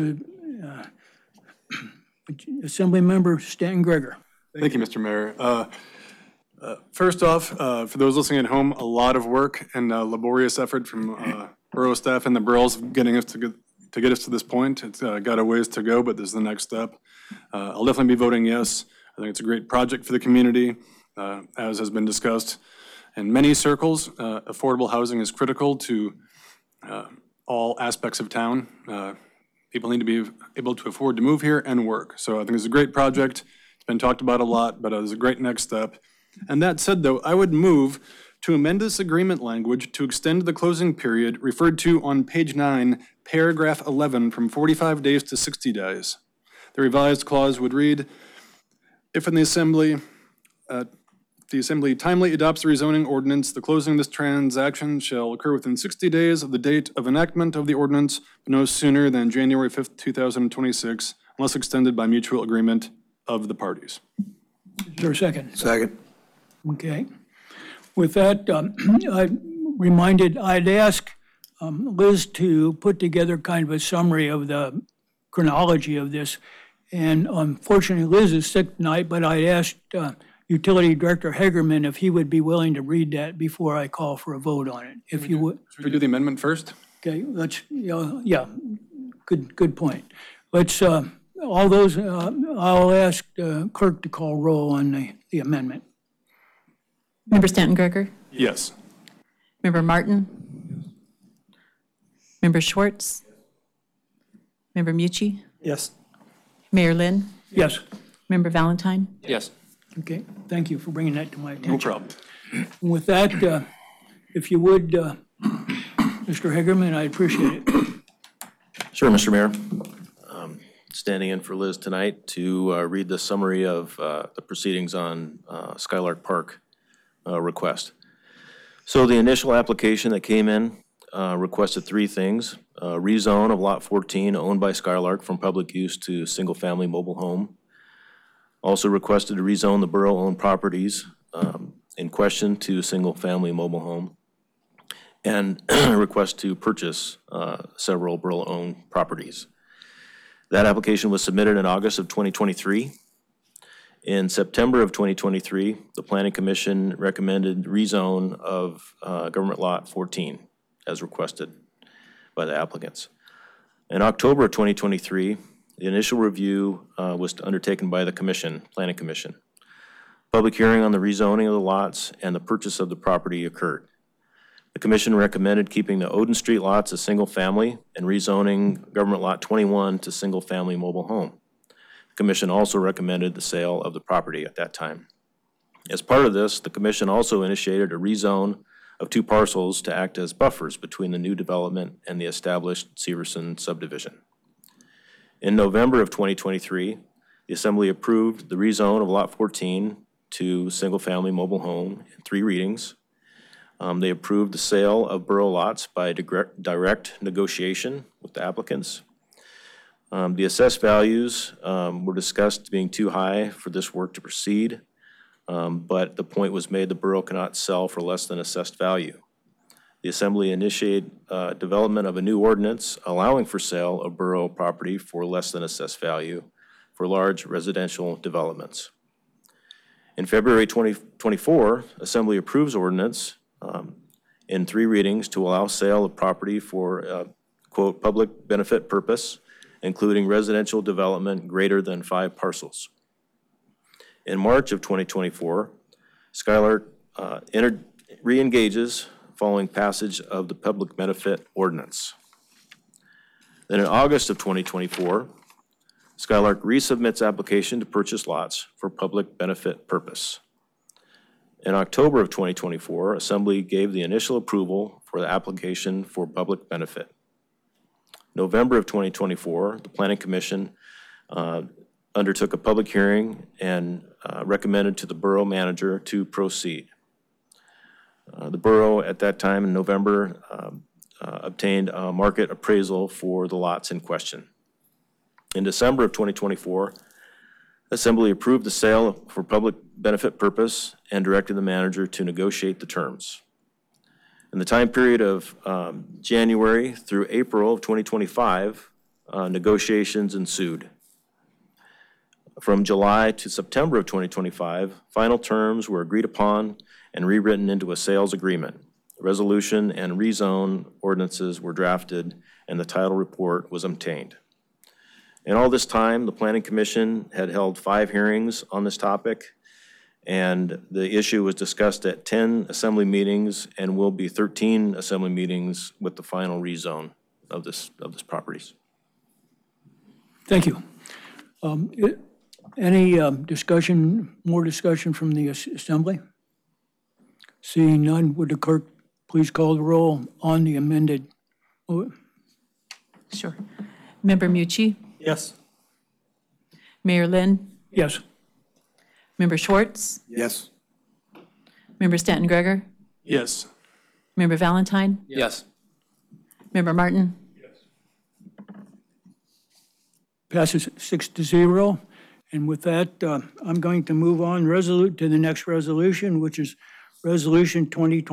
Assemblymember Stanton Greger. Thank you, Mr. Mayor. First off, for those listening at home, a lot of work and laborious effort from borough staff and the boroughs getting us to get us to this point. It's got a ways to go, but this is the next step. I'll definitely be voting yes. I think it's a great project for the community, as has been discussed. In many circles, affordable housing is critical to all aspects of town. People need to be able to afford to move here and work. So I think it's a great project. It's been talked about a lot, but it's a great next step. And that said, though, I would move to amend this agreement language to extend the closing period referred to on page 9, paragraph 11, from 45 days to 60 days. The revised clause would read, if in the Assembly timely adopts the rezoning ordinance, the closing of this transaction shall occur within 60 days of the date of enactment of the ordinance, but no sooner than January 5th, 2026, unless extended by mutual agreement of the parties. Is there a second? Second. Okay. With that, I'd ask Liz to put together kind of a summary of the chronology of this. And unfortunately, Liz is sick tonight, but I asked Utility Director Hegerman if he would be willing to read that before I call for a vote on it. If you would. Should we do the amendment first? Okay, let's, yeah, good point. Let's, all those, I'll ask clerk to call roll on the amendment. Member Stanton Greger? Yes. Member Martin? Member Schwartz? Member Mucci? Yes. Mayor Lynn? Yes. Member Valentine? Yes. Okay, thank you for bringing that to my attention. No problem. And with that, if you would, Mr. Hegerman, I'd appreciate it. Sure, Mr. Mayor. Standing in for Liz tonight to read the summary of the proceedings on Skylark Park request. So the initial application that came in requested three things. Rezone of Lot 14 owned by Skylark from public use to single-family mobile home. Also requested to rezone the borough-owned properties in question to single-family mobile home. And request to purchase several borough-owned properties. That application was submitted in August of 2023. In September of 2023, the Planning Commission recommended rezone of Government Lot 14 as requested by the applicants. In October of 2023, the initial review was undertaken by the Planning Commission. Public hearing on the rezoning of the lots and the purchase of the property occurred. The commission recommended keeping the Odin Street lots as single family and rezoning Government Lot 21 to single family mobile home. The commission also recommended the sale of the property at that time. As part of this, the commission also initiated a rezone of two parcels to act as buffers between the new development and the established Severson subdivision. In November of 2023, the Assembly approved the rezone of Lot 14 to single family mobile home in 3 readings. They approved the sale of borough lots by direct negotiation with the applicants. The assessed values were discussed being too high for this work to proceed, but the point was made the borough cannot sell for less than assessed value. The Assembly initiated development of a new ordinance allowing for sale of borough property for less than assessed value for large residential developments. In February 2024, Assembly approves ordinance in 3 readings to allow sale of property for, quote, public benefit purpose, including residential development greater than 5 parcels. In March of 2024, Skylark re-engages following passage of the public benefit ordinance. Then in August of 2024, Skylark resubmits application to purchase lots for public benefit purpose. In October of 2024, Assembly gave the initial approval for the application for public benefit. November of 2024, the Planning Commission undertook a public hearing and recommended to the borough manager to proceed. The borough at that time in November obtained a market appraisal for the lots in question. In December of 2024, Assembly approved the sale for public benefit purpose and directed the manager to negotiate the terms. In the time period of January through April of 2025, negotiations ensued. From July to September of 2025, final terms were agreed upon and rewritten into a sales agreement. The resolution and rezone ordinances were drafted and the title report was obtained. In all this time, the Planning Commission had held 5 hearings on this topic, and the issue was discussed at 10 Assembly meetings and will be 13 Assembly meetings with the final rezone of this properties. Thank you. Any more discussion from the Assembly? Seeing none, would the clerk please call the roll on the amended? Sure. Member Mucci? Yes. Mayor Lynn? Yes. Member Schwartz? Yes. Member Stanton Greger? Yes. Member Valentine? Yes. Member Martin? Passes 6-0. And with that, I'm going to move on to the next resolution, which is Resolution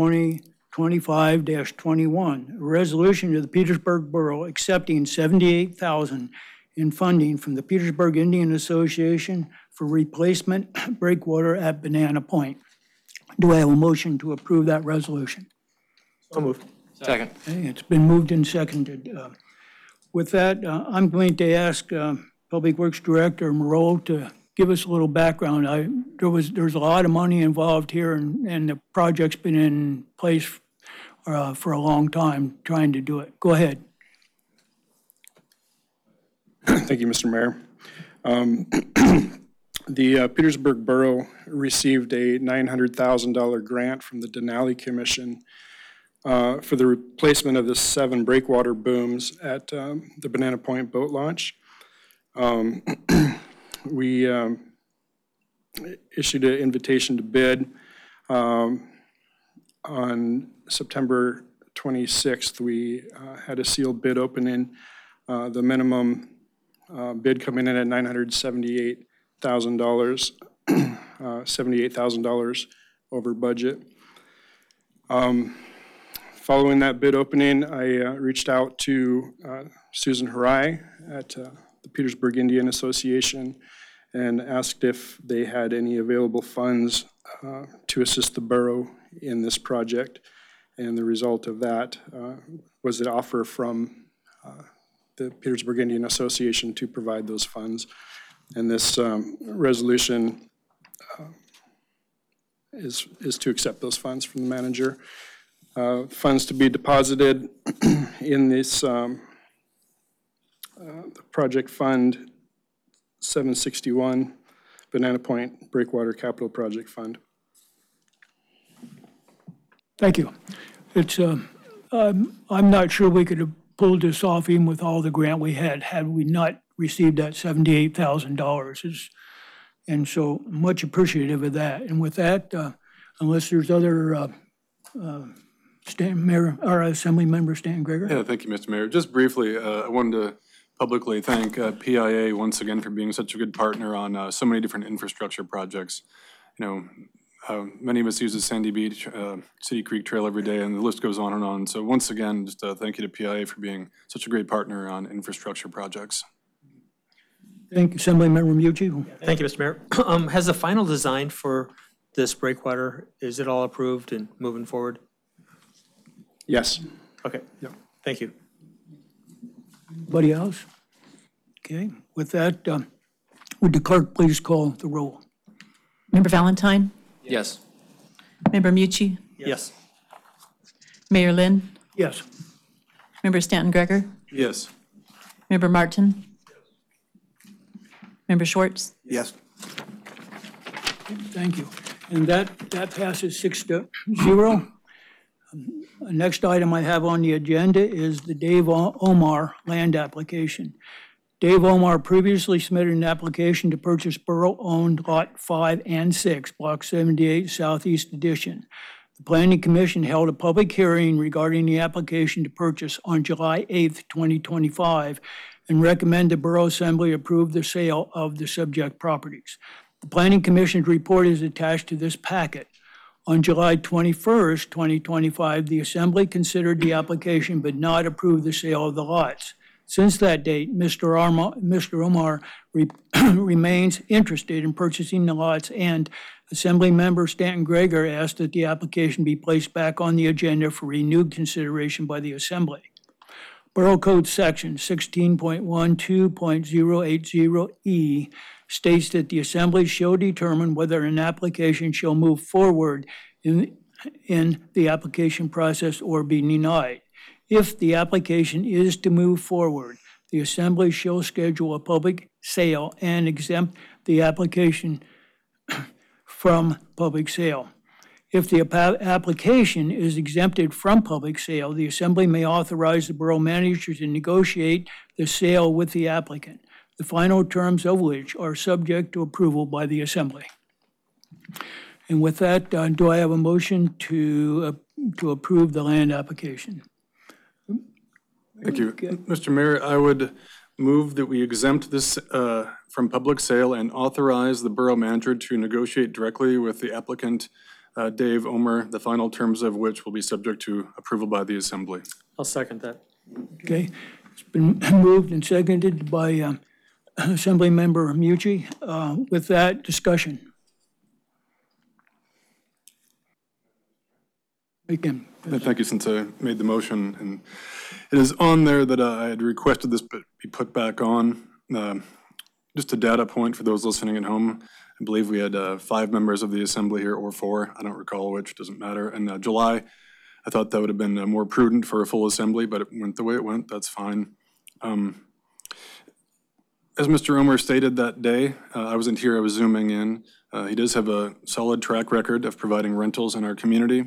2020-25-21, a resolution of the Petersburg Borough accepting $78,000 in funding from the Petersburg Indian Association for replacement breakwater at Banana Point. Do I have a motion to approve that resolution? So moved. Second. Okay, it's been moved and seconded. With that, I'm going to ask Public Works Director Moreau to give us a little background. There's a lot of money involved here, and the project's been in place for a long time trying to do it. Go ahead. Thank you, Mr. Mayor. The Petersburg Borough received a $900,000 grant from the Denali Commission for the replacement of the 7 breakwater booms at the Banana Point boat launch. We issued an invitation to bid. On September 26th, we had a sealed bid opening. The minimum bid coming in at $978,000, $78,000 over budget. Following that bid opening, I reached out to Susan Harai at the Petersburg Indian Association and asked if they had any available funds to assist the borough in this project. And the result of that was an offer from the Petersburg Indian Association to provide those funds. And this resolution is to accept those funds from the manager. Funds to be deposited in this the project fund 761, Banana Point Breakwater Capital Project Fund. Thank you. It's I'm not sure we could have pulled this off even with all the grant we had we not received that $78,000. And so much appreciative of that. And with that, unless there's other Mayor, or Assembly Member Stan Greger. Yeah, thank you, Mr. Mayor. Just briefly, I wanted to publicly thank PIA once again for being such a good partner on so many different infrastructure projects. You know, many of us use the Sandy Beach, City Creek Trail every day, and the list goes on and on. So once again, just thank you to PIA for being such a great partner on infrastructure projects. Thank you, Assembly Member Mucci. Thank you, Mr. Mayor. Has the final design for this breakwater, is it all approved and moving forward? Yes. Okay, thank you. Anybody else? Okay, with that, would the clerk please call the roll? Member Valentine? Yes. Member Mucci? Yes. Mayor Lynn? Yes. Member Stanton Greger? Yes. Member Martin? Member Schwartz? Yes. Thank you. And that passes 6-0. Next item I have on the agenda is the Dave Omar land application. Dave Omar previously submitted an application to purchase borough-owned Lot 5 and 6, Block 78, Southeast Edition. The Planning Commission held a public hearing regarding the application to purchase on July 8th, 2025, and recommended the Borough Assembly approve the sale of the subject properties. The Planning Commission's report is attached to this packet. On July 21st, 2025, the Assembly considered the application but not approved the sale of the lots. Since that date, Mr. Omar remains interested in purchasing the lots, and Assembly Member Stanton Greger asked that the application be placed back on the agenda for renewed consideration by the Assembly. Borough Code Section 16.12.080E states that the Assembly shall determine whether an application shall move forward in the application process or be denied. If the application is to move forward, the Assembly shall schedule a public sale and exempt the application from public sale. If the application is exempted from public sale, the Assembly may authorize the borough manager to negotiate the sale with the applicant, the final terms of which are subject to approval by the Assembly. And with that, do I have a motion to approve the land application? Thank you. Mr. Mayor, I would move that we exempt this from public sale and authorize the borough manager to negotiate directly with the applicant, Dave Omer, the final terms of which will be subject to approval by the Assembly. I'll second that. Okay, it's been moved and seconded by Assembly Member Mucci. With that, discussion. Again. Thank you, since I made the motion. And it is on there that I had requested this be put back on. Just a data point for those listening at home. I believe we had 5 members of the Assembly here, or 4. I don't recall which, doesn't matter. And July, I thought that would have been more prudent for a full Assembly, but it went the way it went. That's fine. As Mr. Omer stated that day, I wasn't here, I was Zooming in. He does have a solid track record of providing rentals in our community.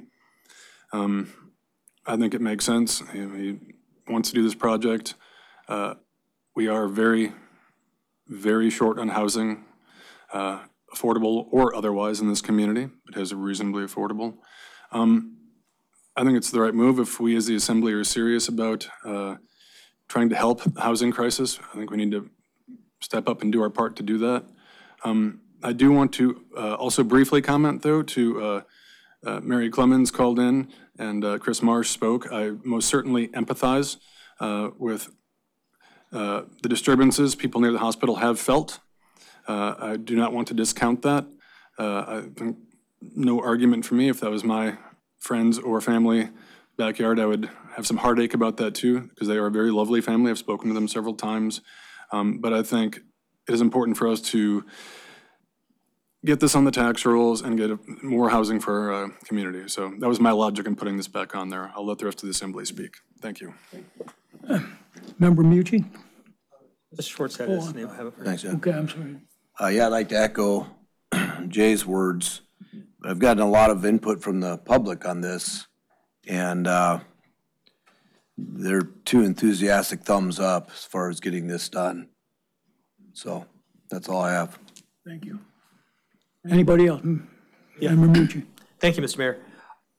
I think it makes sense. He wants to do this project. We are very, very short on housing, affordable or otherwise in this community. It is reasonably affordable. I think it's the right move if we as the Assembly are serious about trying to help the housing crisis. I think we need to step up and do our part to do that. I do want to also briefly comment, though, to Mary Clemens called in and Chris Marsh spoke. I most certainly empathize with the disturbances people near the hospital have felt. I do not want to discount that. I think no argument for me. If that was my friends or family backyard, I would have some heartache about that too, because they are a very lovely family. I've spoken to them several times. But I think it is important for us to get this on the tax rolls and get more housing for our community. So that was my logic in putting this back on there. I'll let the rest of the Assembly speak. Thank you. Member Mucci? Mr. Schwartz had his name. Have it first. Thanks, Ed. Okay, I'm sorry. Yeah, I'd like to echo Jay's words. I've gotten a lot of input from the public on this, and they're 2 enthusiastic thumbs up as far as getting this done. So that's all I have. Thank you. Anybody else? Yeah. Member Mucci? Thank you, Mr. Mayor.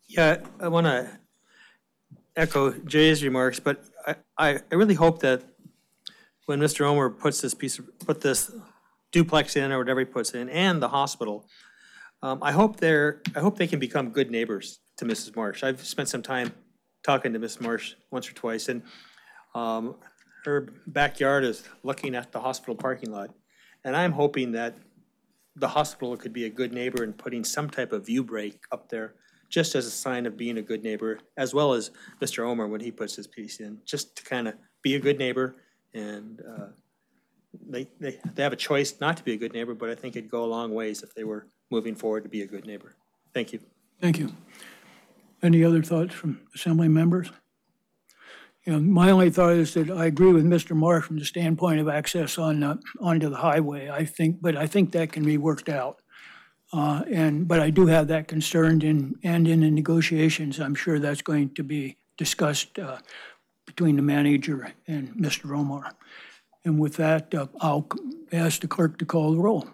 Yeah, I want to echo Jay's remarks, but I really hope that when Mr. Omer put this duplex in or whatever he puts in, and the hospital, I hope they can become good neighbors to Mrs. Marsh. I've spent some time talking to Mrs. Marsh once or twice, and her backyard is looking at the hospital parking lot. And I'm hoping that the hospital could be a good neighbor in putting some type of view break up there, just as a sign of being a good neighbor, as well as Mr. Omer when he puts his piece in, just to kind of be a good neighbor. And they have a choice not to be a good neighbor, but I think it'd go a long ways if they were moving forward to be a good neighbor. Thank you. Thank you. Any other thoughts from Assembly members? You know, my only thought is that I agree with Mr. Marsh from the standpoint of access onto the highway. I think that can be worked out. But I do have that concern, and in the negotiations, I'm sure that's going to be discussed between the manager and Mr. Omar. And with that, I'll ask the clerk to call the roll.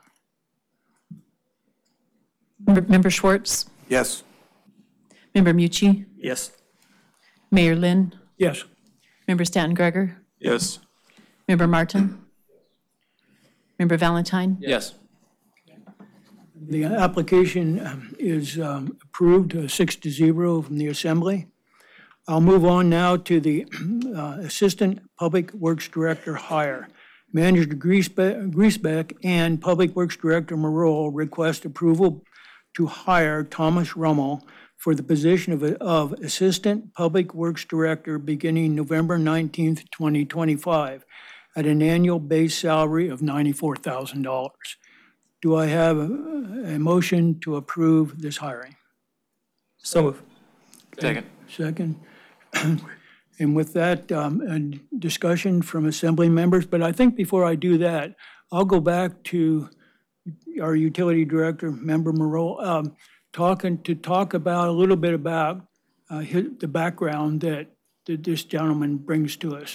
Member Schwartz? Yes. Member Mucci? Yes. Mayor Lynn? Yes. Member Stanton Greger? Yes. Member Martin? Member Valentine? Yes. The application is approved 6-0 from the Assembly. I'll move on now to the Assistant Public Works Director hire. Manager Griesbeck and Public Works Director Moreau request approval to hire Thomas Rummel for the position of Assistant Public Works Director beginning November 19th, 2025, at an annual base salary of $94,000. Do I have a motion to approve this hiring? So moved. Second. Second. And with that, a discussion from Assembly members, but I think before I do that, I'll go back to our Utility Director, Member Moreau, talk about a little bit about the background that this gentleman brings to us.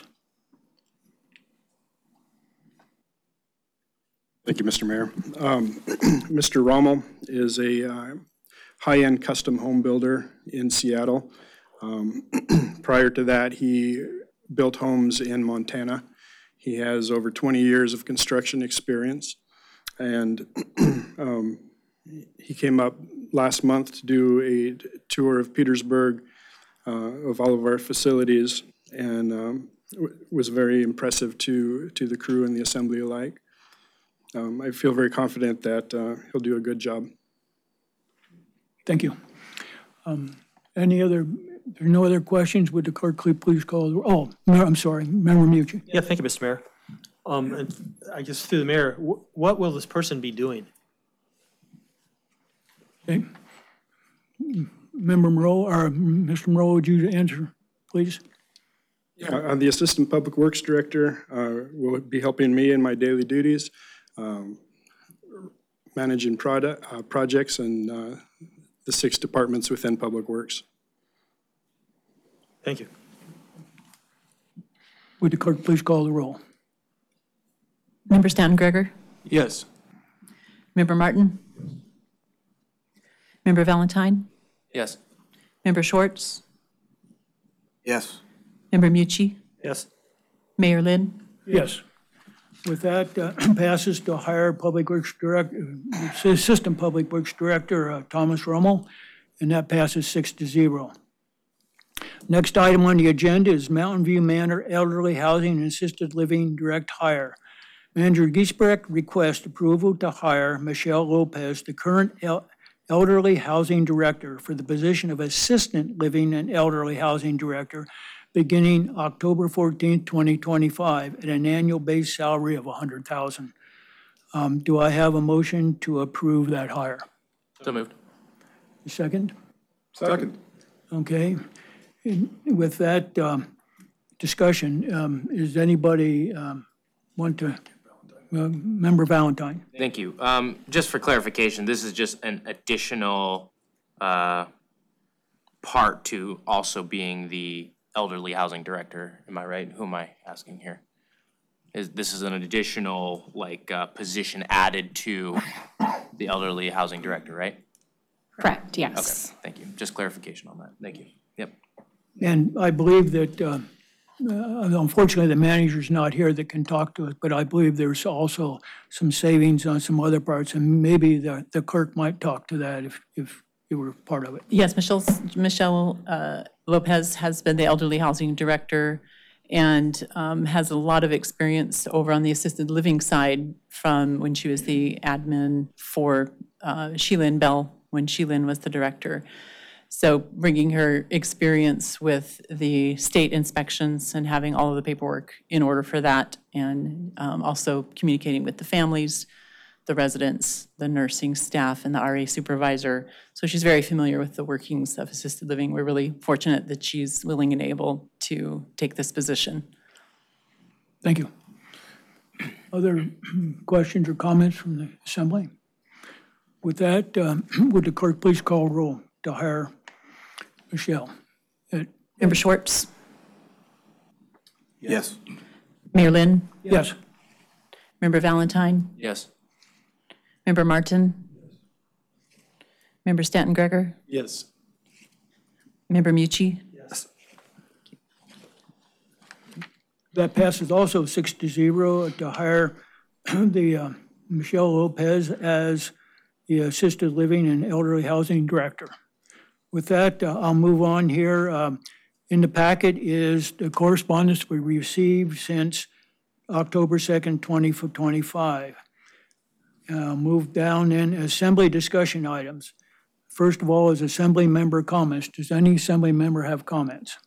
Thank you, Mr. Mayor. Mr. Rommel is a high-end custom home builder in Seattle. Prior to that, he built homes in Montana. He has over 20 years of construction experience, and he came up last month to do a tour of Petersburg, of all of our facilities, and was very impressive to the crew and the Assembly alike. I feel very confident that he'll do a good job. Thank you. There are no other questions. Would the clerk please call the roll? Oh, I'm sorry, Member Mucci. Yeah, thank you, Mr. Mayor. And I guess through the mayor, what will this person be doing? Okay. Member Moreau, or Mr. Moreau, would you answer, please? Yeah, the Assistant Public Works Director will be helping me in my daily duties, managing projects and the 6 departments within Public Works. Thank you. Would the clerk please call the roll? Member Stanton Greger? Yes. Member Martin? Member Valentine? Yes. Member Schwartz? Yes. Member Mucci? Yes. Mayor Lynn? Yes. With that, passes to hire Public Works Director, Assistant Public Works Director Thomas Rummel, and that passes 6-0. Next item on the agenda is Mountain View Manor Elderly Housing and Assisted Living Direct Hire. Manager Giesbrecht requests approval to hire Michelle Lopez, the current Elderly Housing Director, for the position of Assistant Living and Elderly Housing Director beginning October 14th, 2025, at an annual base salary of $100,000. Do I have a motion to approve that hire? So moved. Second? Second. Okay. With that discussion, is anybody want to, Member Valentine? Thank you. Just for clarification, this is just an additional part to also being the elderly housing director. Am I right? Who am I asking here? This is an additional position added to the elderly housing director, right? Correct, Okay, yes. thank you. Just clarification on that. Thank you. Yep. And I believe that, unfortunately, the manager's not here that can talk to us, but I believe there's also some savings on some other parts, and maybe the clerk might talk to that if you were part of it. Yes, Michelle Lopez has been the elderly housing director and has a lot of experience over on the assisted living side from when she was the admin for Sheila Bell, when Sheila was the director. So bringing her experience with the state inspections and having all of the paperwork in order for that, and also communicating with the families, the residents, the nursing staff, and the RA supervisor. So she's very familiar with the workings of assisted living. We're really fortunate that she's willing and able to take this position. Thank you. Other questions or comments from the assembly? With that, would the clerk please call roll to hire Michelle? Member Schwartz? Yes. Mayor Lynn? Yes. Member Valentine? Yes. Member Martin? Member Stanton Greger? Yes. Member Mucci? Yes. That passes also 6-0 to hire the Michelle Lopez as the Assisted Living and Elderly Housing Director. With that, I'll move on here. In the packet is the correspondence we received since October 2nd, 2025. Move down in assembly discussion items. First of all is assembly member comments. Does any assembly member have comments?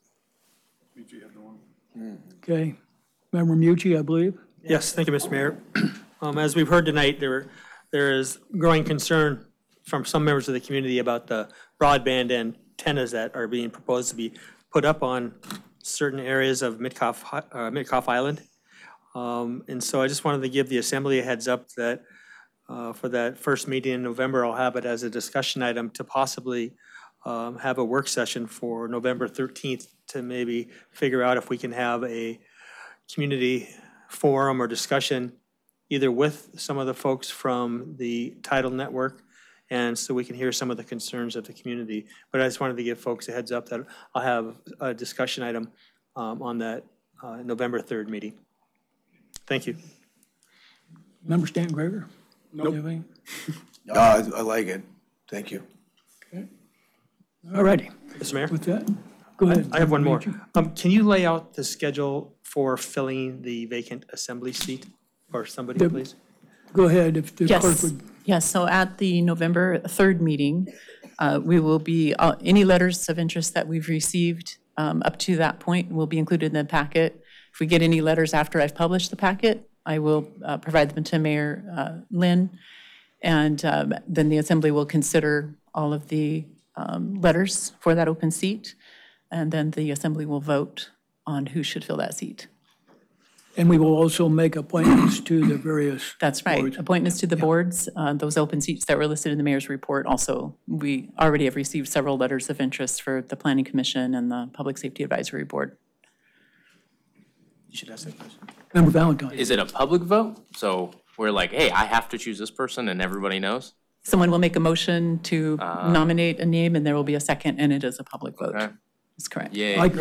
Okay. Member Mucci, I believe? Yes, thank you, Mr. Mayor. As we've heard tonight, there is growing concern from some members of the community about the broadband antennas that are being proposed to be put up on certain areas of Mitkoff Island. And so I just wanted to give the assembly a heads up that for that first meeting in November, I'll have it as a discussion item to possibly have a work session for November 13th to maybe figure out if we can have a community forum or discussion either with some of the folks from the Tidal Network, and so we can hear some of the concerns of the community. But I just wanted to give folks a heads up that I'll have a discussion item on that November 3rd meeting. Thank you. Member Stanton Greger? Nope. No, I like it. Thank you. all righty. Mr. Mayor? With that, go ahead. I have one more. Can you lay out the schedule for filling the vacant assembly seat, or somebody, please? Go ahead, if the clerk Yes, would. yes, so at the November 3rd meeting, we will be, any letters of interest that we've received up to that point will be included in the packet. If we get any letters after I've published the packet, I will provide them to Mayor Lynn, and then the assembly will consider all of the letters for that open seat, and then the assembly will vote on who should fill that seat. And we will also make appointments to the various. That's right. boards. Appointments to the boards, those open seats that were listed in the mayor's report also. We already have received several letters of interest for the Planning Commission and the Public Safety Advisory Board. You should ask that question. Member Valentine? Is it a public vote? So we're like, hey, I have to choose this person and everybody knows? Someone will make a motion to nominate a name, and there will be a second, and it is a public vote. Okay. That's correct. Yay. I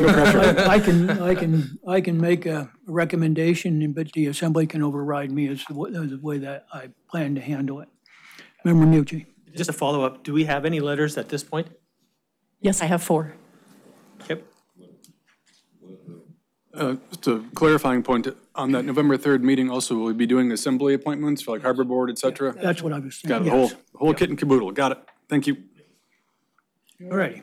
can make a recommendation, but the assembly can override me as the way that I plan to handle it. Member Mucci? Just a follow-up, do we have any letters at this point? Yes, I have 4. Yep. Just a clarifying point, on that November 3rd meeting also, will we be doing assembly appointments for like Harbor Board, et cetera? That's what I was Got saying, it, yes. whole kit and caboodle, got it. Thank you. All righty.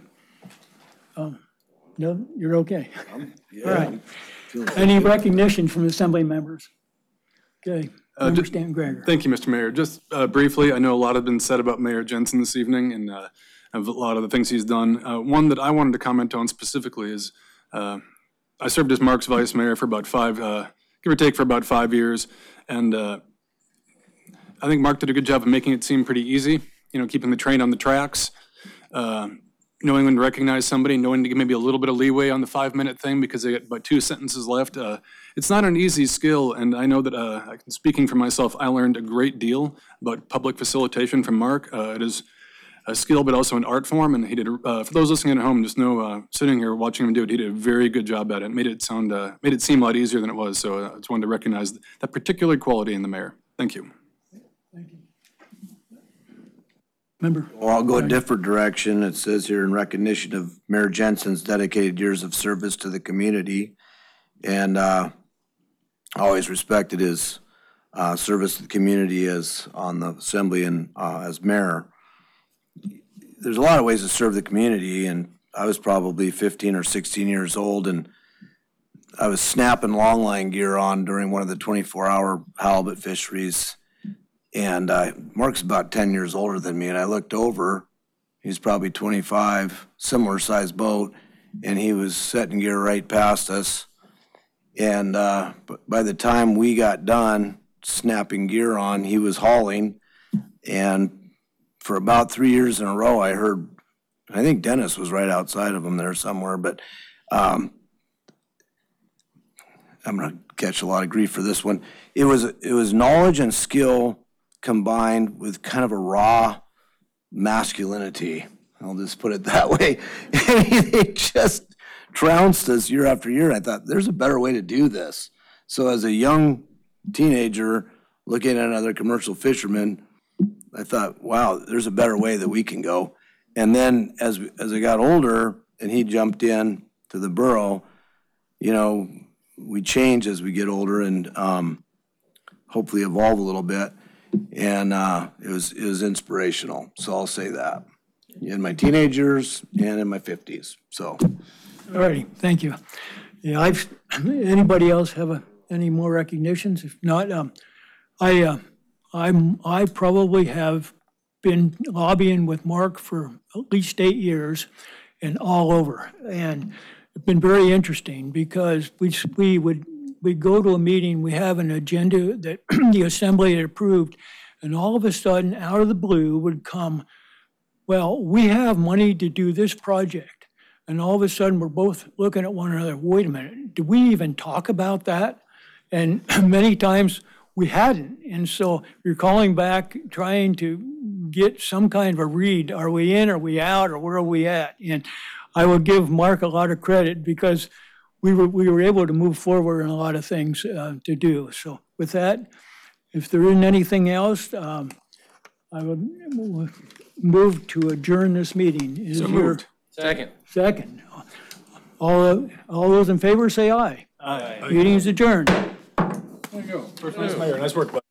No, you're okay. All right. Any recognition from assembly members? Okay, Member Stanton Greger. Thank you, Mr. Mayor. Just briefly, I know a lot has been said about Mayor Jensen this evening and a lot of the things he's done. One that I wanted to comment on specifically is I served as Mark's vice mayor for about give or take for about 5 years. And I think Mark did a good job of making it seem pretty easy, you know, keeping the train on the tracks, knowing when to recognize somebody, knowing to give maybe a little bit of leeway on the 5-minute thing because they got about 2 sentences left. It's not an easy skill, and I know that, speaking for myself, I learned a great deal about public facilitation from Mark. It is a skill, but also an art form. And he did, for those listening at home, just know, sitting here watching him do it, he did a very good job at it. Made it seem a lot easier than it was. So I just wanted to recognize that particular quality in the mayor. Thank you. Member? Well, I'll go a different direction. It says here in recognition of Mayor Jensen's dedicated years of service to the community. And I always respected his service to the community as on the assembly and as mayor. There's a lot of ways to serve the community, and I was probably 15 or 16 years old, and I was snapping longline gear on during one of the 24-hour halibut fisheries. And Mark's about 10 years older than me, and I looked over, he's probably 25, similar sized boat, and he was setting gear right past us. And by the time we got done snapping gear on, he was hauling. And for about 3 years in a row, I heard, I think Dennis was right outside of him there somewhere, but I'm gonna catch a lot of grief for this one. It was knowledge and skill combined with kind of a raw masculinity. I'll just put it that way. And they just trounced us year after year. I thought, there's a better way to do this. So as a young teenager looking at another commercial fisherman, I thought, wow, there's a better way that we can go. And then as I got older and he jumped in to the borough, you know, we change as we get older and hopefully evolve a little bit. And it was inspirational. So I'll say that in my teenage years and in my 50s. So. All righty, thank you. Yeah, anybody else have any more recognitions? If not, I probably have been lobbying with Mark for at least 8 years and all over. And it's been very interesting because we'd go to a meeting, we have an agenda that the assembly had approved, and all of a sudden, out of the blue would come, well, we have money to do this project. And all of a sudden, we're both looking at one another, wait a minute, did we even talk about that? And many times we hadn't. And so you're calling back, trying to get some kind of a read. Are we in, are we out, or where are we at? And I will give Mark a lot of credit because we were able to move forward in a lot of things to do. So with that, if there isn't anything else, I would move to adjourn this meeting. Is So moved. Second. Second. All those in favor say aye. Aye. Meeting is adjourned. There you go. First Vice Mayor, nice work, bud.